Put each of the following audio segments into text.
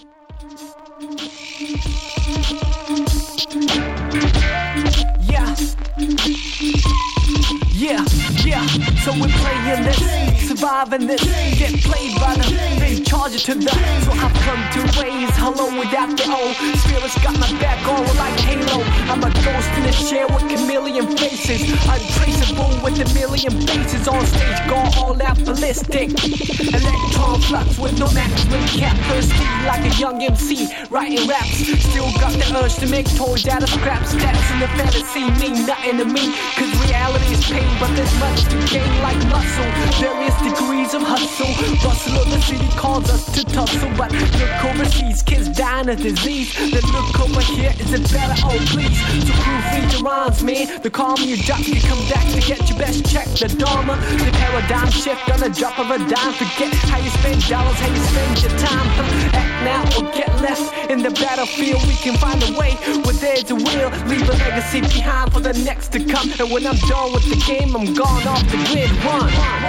Yeah, so we're playing this, surviving this, get played by them, they charge it to the, so I've come to raise, hello without the O, spirits got my back all like Halo, I'm a ghost in the share with chameleon faces, untraceable with a million faces, on stage go all out ballistic, electron flux with no maximum cap, thirsty like a young MC, writing raps, still got the urge to make toys out of scraps, stats in the fantasy mean nothing to me, cause reality is pain, but there's much to gain like muscle, various degrees of hustle, bustle of the city calls us to tussle, but look overseas, kids dying of disease, then look over here, is it better? Oh please, so proofread your rhymes, man, the calmer you drop, you come back to get your best check, the dharma, the paradigm shift on a drop of a dime, forget how you spend dollars, how you spend your time, act now or get left in the battlefield, we can find a way where there's a will, leave a legacy behind for the next to come, and when I'm done with the game, I'm gone off the grid, run.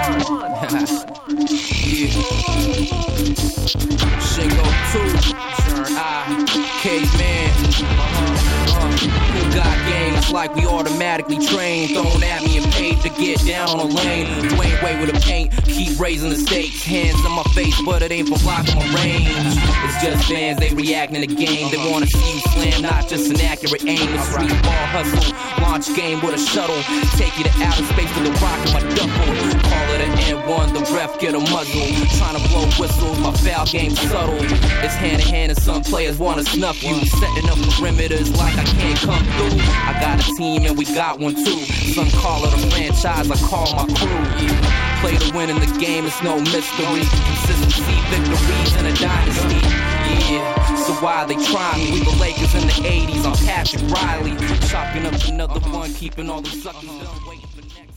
Shingo 2, Turn I, Caveman. Good God gang, it's like we automatically trained, thrown at me and paid to get down on a lane. Dwayne Wade with a paint, keep raising the stakes, hands on my face, but it ain't for blocking my range. It's just fans, they reacting to the game, they wanna see you slam, not just an accurate aim. The street ball hustle, launch game with a shuttle, take you to outer space with a rock in my duffel. Call it an N1, the ref get a muzzle, trying to blow whistles, my foul game subtle. It's hand in hand and some players wanna snuff you, setting up perimeters like I can't come through. I got a team and we got one too, some call it a franchise, I call my crew. Play to win in the game, it's no mystery, consistency, victories in a dynasty. Yeah, so why they try me? We the Lakers in the 80s, I'm Patrick Riley, chopping up another one, keeping all the suckers done, waiting for next.